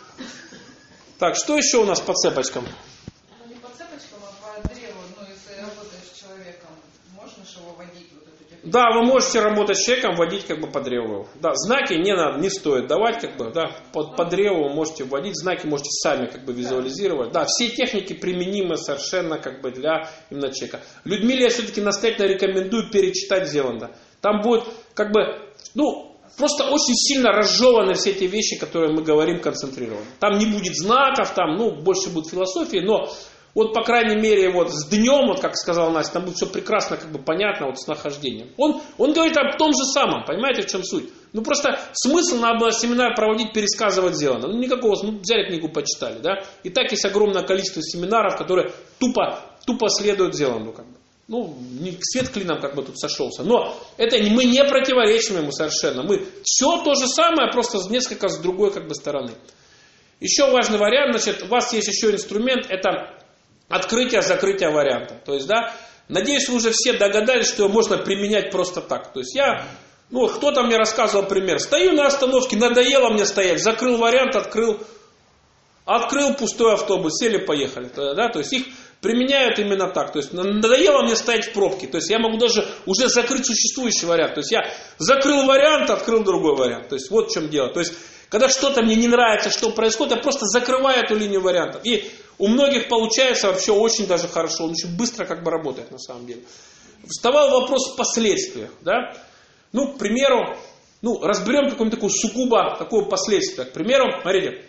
Так, что еще у нас по цепочкам? Ну, не по цепочкам, а по древу. Ну, если работаешь с человеком, можно же его водить? Вот эту Да, вы можете работать с человеком, водить как бы по древу. Да, знаки не надо, не стоит давать, как бы, да, по, по древу вы можете вводить, знаки можете сами как бы визуализировать. Да, все техники применимы совершенно как бы для именно человека. Людмиле я все-таки настоятельно рекомендую перечитать Зеланда. Там будет как бы, ну, просто очень сильно разжеваны все эти вещи, которые мы говорим концентрированно. Там не будет знаков, там, ну, больше будет философии, но вот, по крайней мере, вот с днем, вот как сказала Настя, там будет все прекрасно, как бы понятно, вот с нахождением. Он, он говорит о том же самом, понимаете, в чем суть? Ну, просто смысл надо было семинар проводить, пересказывать Зеланда. Ну, никакого, ну, взяли книгу, почитали, да? И так есть огромное количество семинаров, которые тупо, тупо следуют Зеланду, как бы. Ну, свет клином как бы тут сошелся. Но это мы не противоречим ему совершенно. Мы все то же самое, просто несколько с другой как бы стороны. Еще важный вариант, значит, у вас есть еще инструмент, это открытие-закрытие варианта. То есть, да, надеюсь, вы уже все догадались, что его можно применять просто так. То есть я, ну, кто-то мне рассказывал пример. Стою на остановке, надоело мне стоять, закрыл вариант, открыл, открыл пустой автобус, сели, поехали. Да, то есть их применяют именно так. То есть надоело мне стоять в пробке. То есть я могу даже уже закрыть существующий вариант. То есть я закрыл вариант, открыл другой вариант. То есть вот в чем дело. То есть когда что-то мне не нравится, что происходит, я просто закрываю эту линию вариантов. И у многих получается вообще очень даже хорошо. Он очень быстро как бы работает на самом деле. Вставал вопрос в последствиях. Да? Ну, к примеру, ну, разберем какое-нибудь такое сугубо такое последствие. К примеру, смотрите.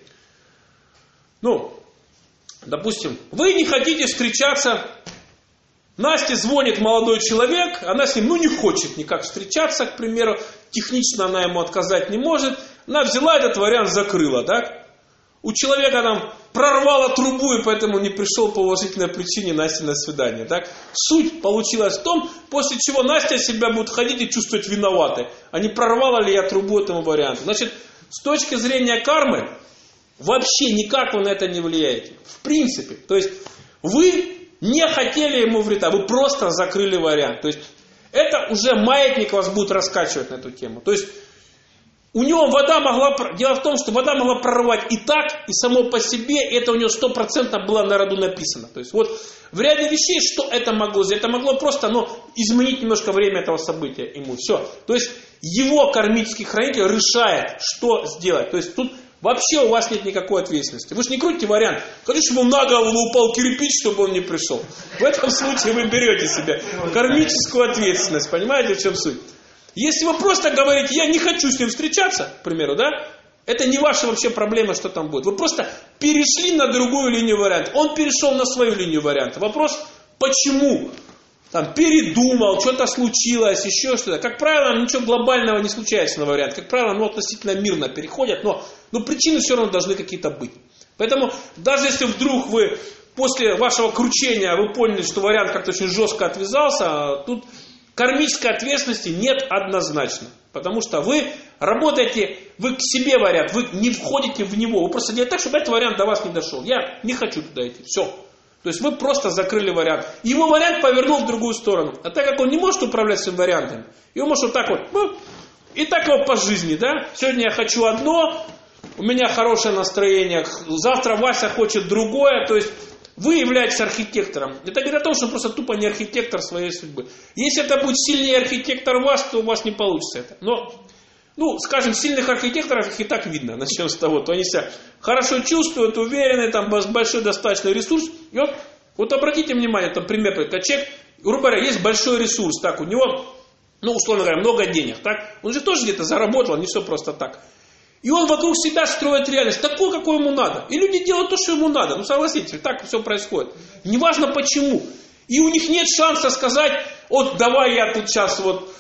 Ну, допустим, вы не хотите встречаться, Насте звонит молодой человек, она с ним, ну, не хочет никак встречаться, к примеру, технично она ему отказать не может, она взяла этот вариант, закрыла, да? У человека там прорвало трубу, и поэтому не пришел по уважительной причине Насте на свидание, так? Суть получилась в том, после чего Настя себя будет ходить и чувствовать виноватой, а не прорвала ли я трубу этому варианту. Значит, с точки зрения кармы, вообще никак вы на это не влияете. В принципе. То есть вы не хотели ему вреда, вы просто закрыли вариант. То есть это уже маятник вас будет раскачивать на эту тему. То есть у него вода могла... Дело в том, что вода могла прорвать и так, и само по себе, это у него стопроцентно было на роду написано. То есть вот в ряде вещей, что это могло сделать? Это могло просто, ну, изменить немножко время этого события ему. Все. То есть его кармический хранитель решает, что сделать. То есть тут вообще у вас нет никакой ответственности. Вы же не крутите вариант. Хочу, чтобы на голову упал кирпич, чтобы он не пришел. В этом случае вы берете себе кармическую ответственность. Понимаете, в чем суть? Если вы просто говорите, я не хочу с ним встречаться, к примеру, да, это не ваша вообще проблема, что там будет. Вы просто перешли на другую линию варианта. Он перешел на свою линию варианта. Вопрос, почему? Там передумал, что-то случилось, еще что-то. Как правило, ничего глобального не случается на варианте. Как правило, ну, относительно мирно переходят, но, но причины все равно должны какие-то быть. Поэтому даже если вдруг вы после вашего кручения вы поняли, что вариант как-то очень жестко отвязался, тут кармической ответственности нет однозначно. Потому что вы работаете, вы к себе вариант, вы не входите в него. Вы просто делаете так, чтобы этот вариант до вас не дошел. Я не хочу туда идти. Все. То есть вы просто закрыли вариант. Его вариант повернул в другую сторону. А так как он не может управлять своим вариантом, его может вот так вот, ну, и так его по жизни, да. Сегодня я хочу одно, у меня хорошее настроение, завтра Вася хочет другое. То есть вы являетесь архитектором. Это говорит о том, что он просто тупо не архитектор своей судьбы. Если это будет сильнее архитектор вас, то у вас не получится это. Но, ну, скажем, сильных архитекторов их и так видно. Начнем с того, то они себя хорошо чувствуют, уверены, там большой достаточный ресурс. И вот, вот обратите внимание, там пример, как человек, грубо говоря, есть большой ресурс, так, у него, ну, условно говоря, много денег, так, он же тоже где-то заработал, не все просто так. И он вокруг себя строит реальность, такой, какой ему надо. И люди делают то, что ему надо. Ну, согласитесь, так все происходит. Неважно почему. И у них нет шанса сказать, вот давай я тут сейчас вот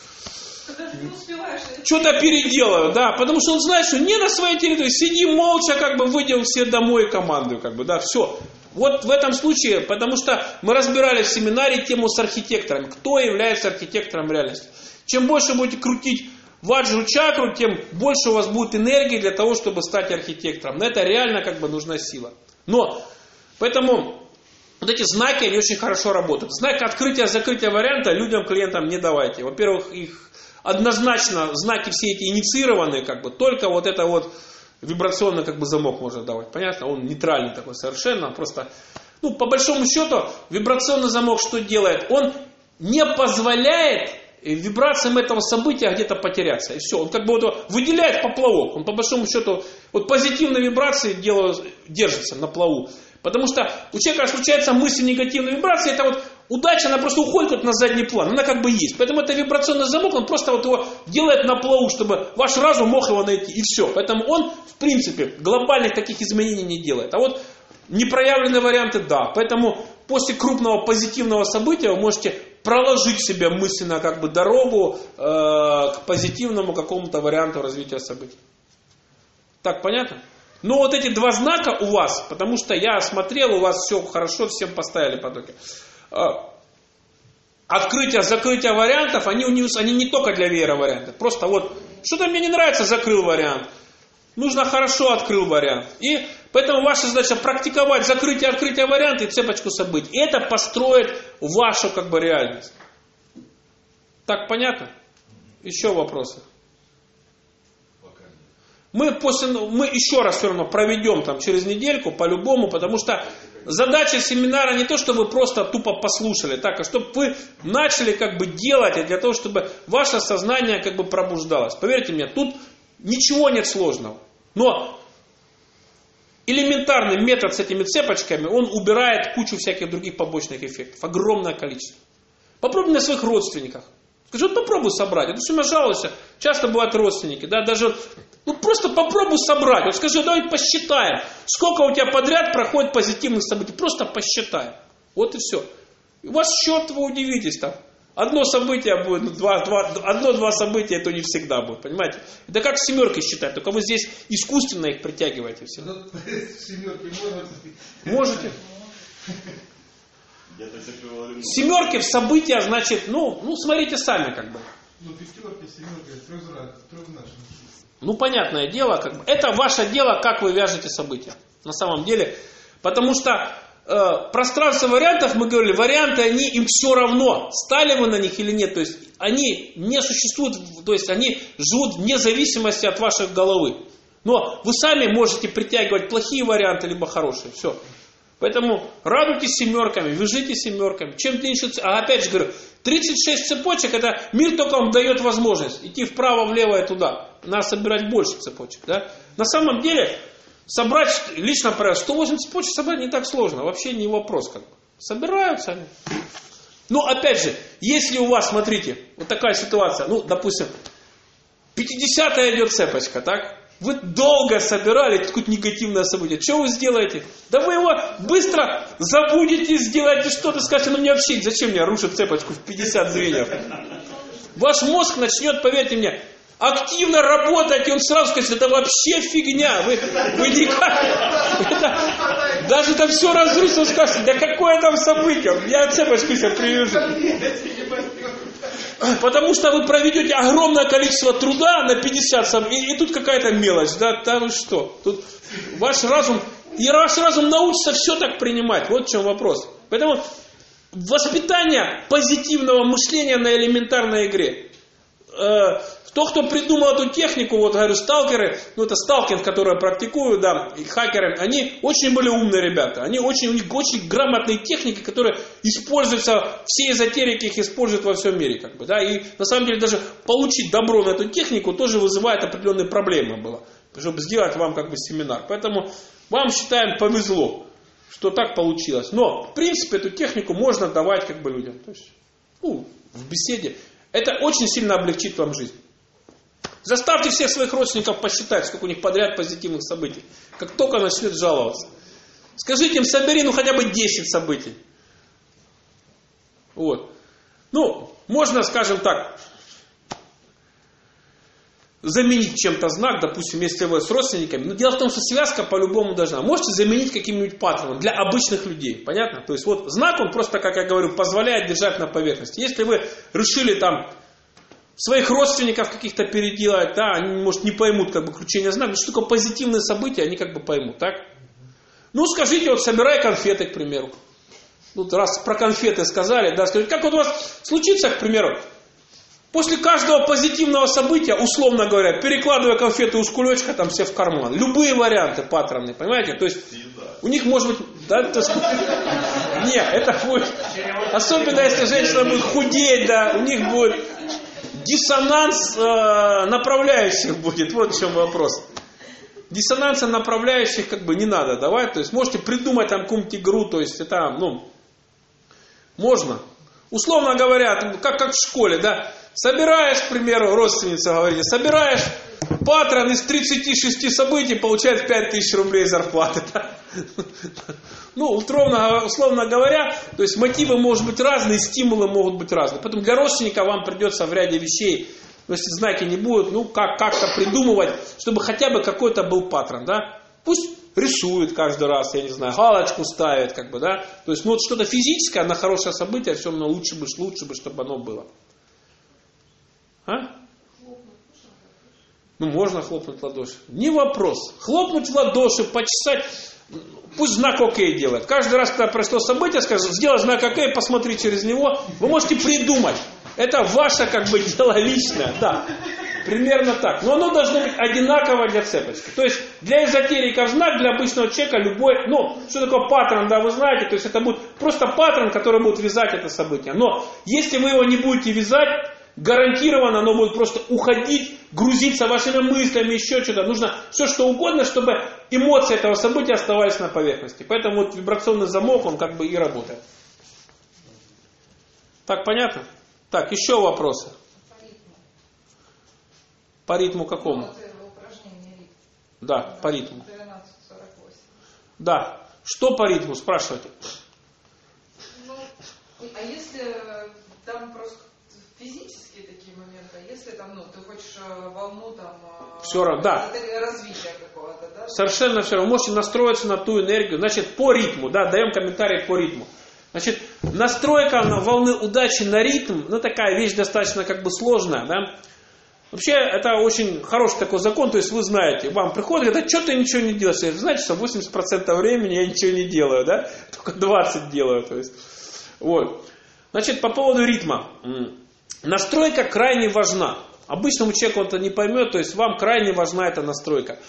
что-то переделаю. Да, потому что он знает, что не на своей территории. Сиди молча, как бы выйдем все домой и командую. Как бы, да, все. Вот в этом случае, потому что мы разбирали в семинаре тему с архитекторами. Кто является архитектором реальности? Чем больше будете крутить ваджру чакру, тем больше у вас будет энергии для того, чтобы стать архитектором. На это реально как бы нужна сила. Но, поэтому вот эти знаки, они очень хорошо работают. Знак открытия-закрытия варианта людям, клиентам не давайте. Во-первых, их однозначно знаки все эти инициированные, как бы, только вот это вот вибрационный как бы замок можно давать. Понятно? Он нейтральный такой совершенно. Просто, ну, по большому счету, вибрационный замок что делает? Он не позволяет вибрациям этого события где-то потеряться. И все. Он как бы вот выделяет поплавок. Он по большому счету, вот позитивные вибрации делают, держатся на плаву. Потому что у человека случается мысль негативной вибрации, это вот удача, она просто уходит вот на задний план, она как бы есть. Поэтому это вибрационный замок, он просто вот его делает на плаву, чтобы ваш разум мог его найти, и все. Поэтому он, в принципе, глобальных таких изменений не делает. А вот непроявленные варианты, да. Поэтому после крупного позитивного события вы можете проложить себе мысленно как бы дорогу э, к позитивному какому-то варианту развития событий. Так, понятно? Но вот эти два знака у вас, потому что я смотрел, у вас все хорошо, всем поставили потоки. Открытие, закрытие вариантов, они, они не только для веера варианта. Просто вот, что-то мне не нравится, закрыл вариант. Нужно хорошо, открыл вариант. И поэтому ваша задача практиковать закрытие, открытие варианта и цепочку событий. И это построит вашу как бы реальность. Так понятно? Еще вопросы? Мы, после, мы еще раз все равно проведем там через недельку по-любому, потому что задача семинара не то, чтобы вы просто тупо послушали, так, а чтобы вы начали как бы делать, и для того, чтобы ваше сознание как бы пробуждалось. Поверьте мне, тут ничего нет сложного. Но элементарный метод с этими цепочками, он убирает кучу всяких других побочных эффектов. Огромное количество. Попробуй на своих родственниках. Скажи, вот попробуй собрать. Это все меня жалуешься. Часто бывают родственники. Да, даже, ну просто попробуй собрать. Вот скажи, давай посчитаем, сколько у тебя подряд проходит позитивных событий. Просто посчитаем. Вот и все. И у вас счет, вы удивитесь там. Одно событие будет, ну, два, два, одно-два события, это не всегда будет, понимаете? Это как семерки считать, только вы здесь искусственно их притягиваете все. Семерки можете? Можете. Семерки в события, значит, ну, ну смотрите сами как бы. Ну, пятерки, семерки, трехзначные. Ну, понятное дело, как бы. Это ваше дело, как вы вяжете события. На самом деле. Потому что э, пространство вариантов, мы говорили, варианты, они им все равно, стали вы на них или нет. То есть, они не существуют, то есть, они живут вне зависимости от вашей головы. Но вы сами можете притягивать плохие варианты, либо хорошие. Все. Поэтому радуйтесь семерками, вяжите семерками. Чем длиннее, а опять же говорю, тридцать шесть цепочек, это мир только вам дает возможность идти вправо, влево и туда. Надо собирать больше цепочек. Да? На самом деле, собрать, лично про сто восемь цепочек собрать не так сложно. Вообще не вопрос. Как бы. Собираются они. Но опять же, если у вас, смотрите, вот такая ситуация, ну, допустим, пятидесятая идет цепочка, так? Вы долго собирали какое-то негативное событие. Что вы сделаете? Да вы его быстро забудете, сделаете что-то, скажете, ну мне вообще, зачем мне рушить цепочку в пятьдесят звеньев? Ваш мозг начнет, поверьте мне, активно работать, и он сразу скажет, это вообще фигня. Вы, вы никак... Это, даже там все разрушится, он скажет, да какое там событие? Я цепочку себе привяжу. Потому что вы проведете огромное количество труда на пятьдесят сам, и, и тут какая-то мелочь, да, да вы что? Тут ваш разум, и ваш разум научится все так принимать, вот в чем вопрос. Поэтому воспитание позитивного мышления на элементарной игре. Э, то, кто придумал эту технику, вот говорю, сталкеры, ну это сталкинг, который я практикую, да, и хакеры, они очень были умные ребята, они очень, у них очень грамотные техники, которые используются, все эзотерики их используют во всем мире, как бы, да, и на самом деле даже получить добро на эту технику тоже вызывает определенные проблемы было, чтобы сделать вам как бы семинар, поэтому вам, считаем, повезло, что так получилось, но в принципе эту технику можно давать как бы людям, то есть, ну, в беседе, это очень сильно облегчит вам жизнь. Заставьте всех своих родственников посчитать, сколько у них подряд позитивных событий. Как только начнет жаловаться. Скажите им, собери ну хотя бы десять событий. Вот. Ну, можно, скажем так, заменить чем-то знак, допустим, если вы с родственниками. Но дело в том, что связка по-любому должна. Можете заменить каким-нибудь паттерном для обычных людей. Понятно? То есть вот знак, он просто, как я говорю, позволяет держать на поверхности. Если вы решили там своих родственников каких-то переделать, да, они, может, не поймут как бы кручение знака. Что такое позитивные события, они как бы поймут, так? Ну, скажите, вот собирай конфеты, к примеру. Вот раз про конфеты сказали, да, скажите, как вот у вас случится, к примеру, после каждого позитивного события, условно говоря, перекладывая конфеты из кулечка там все в карман. Любые варианты, паттерны, понимаете? То есть у них может быть... Да, то есть, нет, это будет... Особенно если женщина будет худеть, да, у них будет диссонанс э, направляющих будет. Вот в чем вопрос. Диссонанса направляющих как бы не надо давать. То есть можете придумать там какую-нибудь игру. То есть это, ну, можно. Условно говоря, как, как в школе, да. Собираешь, к примеру, родственница говорите, собираешь паттерн из тридцати шести событий, получает пять тысяч рублей зарплаты. Да? Ну, условно, условно говоря, то есть мотивы могут быть разные, стимулы могут быть разные. Поэтому для родственника вам придется в ряде вещей, если знаки не будут, ну, как, как-то придумывать, чтобы хотя бы какой-то был паттерн, да. Пусть рисует каждый раз, я не знаю, галочку ставит, как бы, да. То есть, ну, вот что-то физическое на хорошее событие, все равно лучше бы, лучше бы, чтобы оно было. А? Ну, можно хлопнуть в ладоши. Не вопрос. Хлопнуть в ладоши, почесать, пусть знак окей делает. Каждый раз, когда прошло событие, скажет, сделай знак окей, посмотри через него. Вы можете придумать. Это ваше, как бы, дело личное. Да. Примерно так. Но оно должно быть одинаково для цепочки. То есть, для эзотериков знак, для обычного человека любой, ну, что такое паттерн, да, вы знаете. То есть, это будет просто паттерн, который будет вязать это событие. Но, если вы его не будете вязать, гарантированно оно будет просто уходить, грузиться вашими мыслями, еще что-то. Нужно все что угодно, чтобы эмоции этого события оставались на поверхности. Поэтому вот вибрационный замок, он как бы и работает. Так, понятно? Так, еще вопросы? По ритму. По ритму какому? Вот это упражнение ритм. Да, по ритму. тринадцать сорок восемь. Да. Что по ритму, спрашивайте? Ну, а если там просто физические такие моменты, а если там, ну, ты хочешь волну там... Все равно, да. Развития какого-то, да? Совершенно все равно. Вы можете настроиться на ту энергию. Значит, по ритму, да, даем комментарий по ритму. Значит, настройка на волны удачи на ритм, ну, такая вещь достаточно как бы сложная, да. Вообще, это очень хороший такой закон, то есть вы знаете, вам приходит, говорят, а что ты ничего не делаешь? Вы знаете, что восемьдесят процентов времени я ничего не делаю, да, только двадцать процентов делаю, то есть, вот. Значит, по поводу ритма. Настройка крайне важна. Обычному человеку это не поймет, то есть вам крайне важна эта настройка.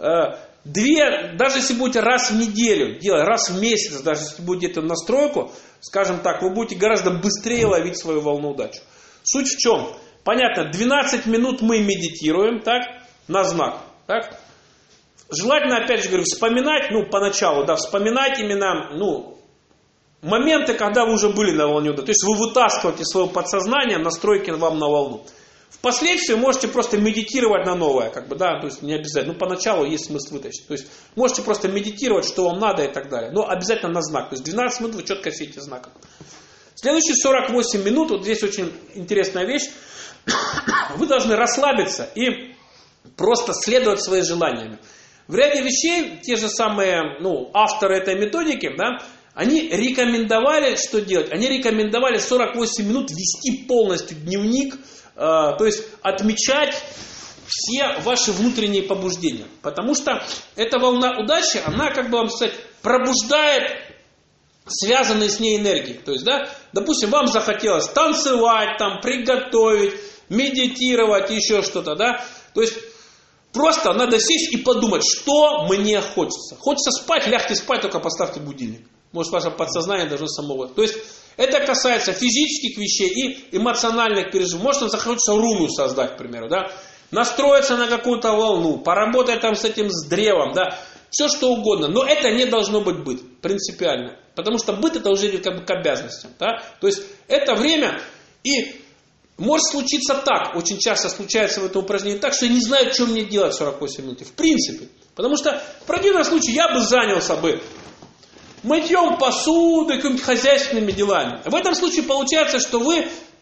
Две, даже если будете раз в неделю делать, раз в месяц, даже если будете эту настройку, скажем так, вы будете гораздо быстрее ловить свою волну удачи. Суть в чем? Понятно, двенадцать минут мы медитируем, так, на знак, так. Желательно, опять же говорю, вспоминать, ну, поначалу, да, вспоминать именно, ну, моменты, когда вы уже были на волне удачи. То есть вы вытаскиваете свое подсознание, настройки вам на волну. Впоследствии можете просто медитировать на новое, как бы, да, то есть не обязательно. Ну, поначалу есть смысл вытащить. То есть можете просто медитировать, что вам надо и так далее. Но обязательно на знак. То есть двенадцать минут вы четко сидите знаком. Следующие сорок восемь минут, вот здесь очень интересная вещь. Вы должны расслабиться и просто следовать своим желаниями. В ряде вещей те же самые, ну, авторы этой методики, да, они рекомендовали, что делать? Они рекомендовали сорок восемь минут вести полностью дневник, то есть отмечать все ваши внутренние побуждения. Потому что эта волна удачи, она, как бы вам сказать, пробуждает связанные с ней энергии. То есть, да, допустим, вам захотелось танцевать, там, приготовить, медитировать, еще что-то, да. То есть, просто надо сесть и подумать, что мне хочется. Хочется спать, лягте спать, только поставьте будильник. Может, ваше подсознание должно само... То есть, это касается физических вещей и эмоциональных переживаний. Может, вам захочется руну создать, к примеру, да. Настроиться на какую-то волну, поработать там с этим, с древом, да. Все, что угодно. Но это не должно быть быт, принципиально. Потому что быт это уже идет как бы к обязанностям, да. То есть, это время и... Может случиться так, очень часто случается в этом упражнении так, что я не знаю, что мне делать сорок восемь минут. В принципе. Потому что в противном случае я бы занялся бы мытьем посуды, какими-то хозяйственными делами. В этом случае получается, что вы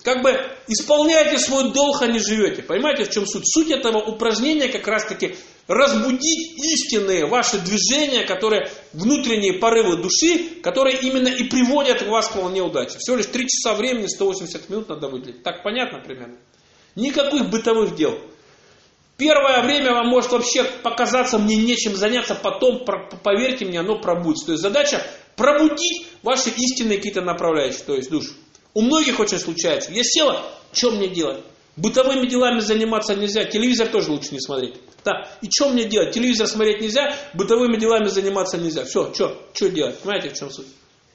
как бы исполняете свой долг, а не живете. Понимаете, в чем суть? Суть этого упражнения как раз-таки разбудить истинные ваши движения, которые внутренние порывы души, которые именно и приводят вас к волне удачи. Всего лишь три часа времени, сто восемьдесят минут надо выделить. Так понятно примерно? Никаких бытовых дел. Первое время вам может вообще показаться мне нечем заняться, потом, поверьте мне, оно пробудится. То есть задача пробудить ваши истинные какие-то направляющие, то есть душу. У многих очень случается. Я села, что мне делать? Бытовыми делами заниматься нельзя, телевизор тоже лучше не смотреть. Да. И что мне делать? Телевизор смотреть нельзя, бытовыми делами заниматься нельзя. Все, что, что делать? Понимаете, в чем суть?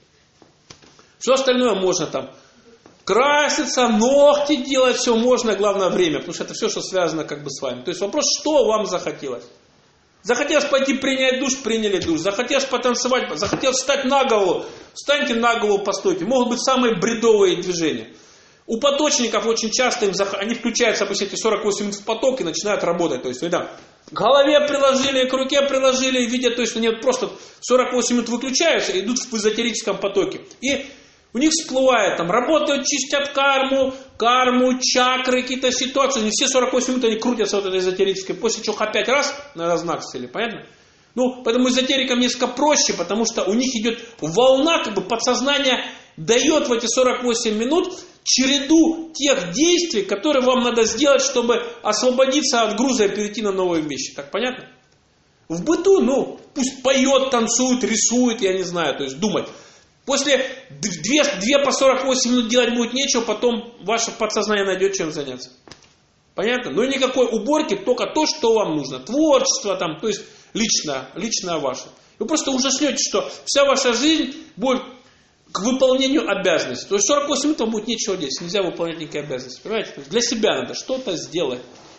Все остальное можно там. Краситься, ногти делать, все можно, главное время, потому что это все, что связано как бы с вами. То есть вопрос, что вам захотелось? Захотелось пойти принять душ, приняли душ. Захотелось потанцевать, захотелось встать на голову, встаньте на голову, постойте. Могут быть самые бредовые движения. У поточников очень часто им зах... они включаются, обычно эти сорок восемь минут в поток и начинают работать. То есть, да, к голове приложили, к руке приложили, видят, то есть они вот просто сорок восемь минут выключаются и идут в эзотерическом потоке. И у них всплывает, там, работают, чистят карму, карму, чакры, какие-то ситуации. Не все сорок восемь минут они крутятся вот этой эзотерической, после чего опять раз, на знак сели, понятно? Ну, поэтому эзотерикам несколько проще, потому что у них идет волна, как бы подсознание дает в эти сорок восемь минут череду тех действий, которые вам надо сделать, чтобы освободиться от груза и перейти на новые вещи. Так понятно? В быту, ну, пусть поет, танцует, рисует, я не знаю, то есть думать. После две, две по сорок восемь минут делать будет нечего, потом ваше подсознание найдет чем заняться. Понятно? Но никакой уборки, только то, что вам нужно. Творчество там, то есть личное, личное ваше. Вы просто ужаснете, что вся ваша жизнь будет к выполнению обязанностей. То есть сорок восемь минут вам будет нечего делать, нельзя выполнять никакие обязанности. Понимаете? То есть для себя надо что-то сделать.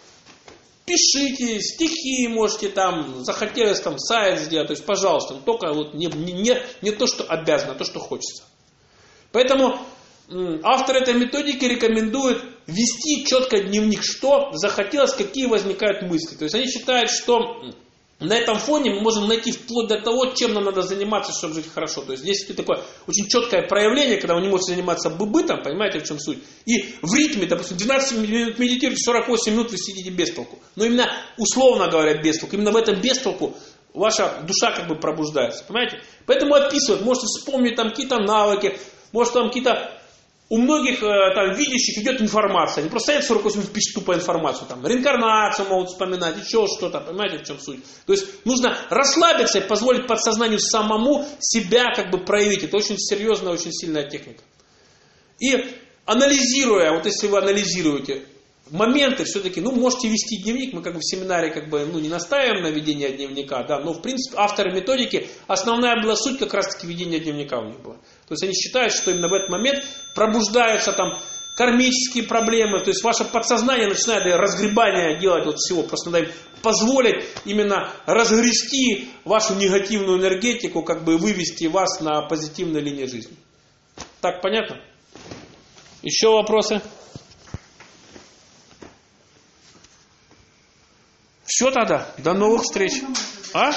Пишите, стихи можете там, захотелось там сайт сделать, то есть пожалуйста, только вот не, не, не то, что обязано, а то, что хочется. Поэтому автор этой методики рекомендует вести четко дневник, что захотелось, какие возникают мысли. То есть они считают, что на этом фоне мы можем найти вплоть до того, чем нам надо заниматься, чтобы жить хорошо. То есть здесь такое очень четкое проявление, когда вы не можете заниматься бытом, понимаете, в чем суть. И в ритме, допустим, двенадцать минут медитируете, сорок восемь минут вы сидите без толку. Но именно, условно говоря, без толку. Именно в этом без толку ваша душа как бы пробуждается, понимаете. Поэтому описывают, можете вспомнить там какие-то навыки, может там какие-то... У многих там видящих идет информация. Они просто стоят сорок восемь минут пишут тупо информацию. Там, реинкарнацию могут вспоминать, еще что-то. Понимаете, в чем суть? То есть нужно расслабиться и позволить подсознанию самому себя как бы проявить. Это очень серьезная, очень сильная техника. И анализируя, вот если вы анализируете моменты, все-таки, ну, можете вести дневник. Мы как бы в семинаре как бы, ну, не настаиваем на ведение дневника, да, но в принципе авторы методики, основная была суть как раз-таки ведения дневника у них была. То есть они считают, что именно в этот момент пробуждаются там кармические проблемы, то есть ваше подсознание начинает разгребание делать вот всего, просто надо им позволить именно разгрести вашу негативную энергетику, как бы вывести вас на позитивные линии жизни. Так, понятно? Еще вопросы? Все тогда, до новых встреч. А?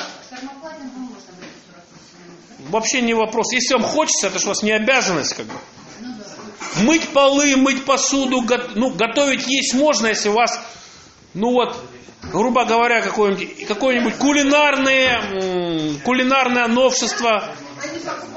Вообще не вопрос. Если вам хочется, это же у вас не обязанность, как бы. Мыть полы, мыть посуду, го, ну, готовить есть можно, если у вас, ну вот, грубо говоря, какое-нибудь, какое-нибудь кулинарное, кулинарное новшество. Они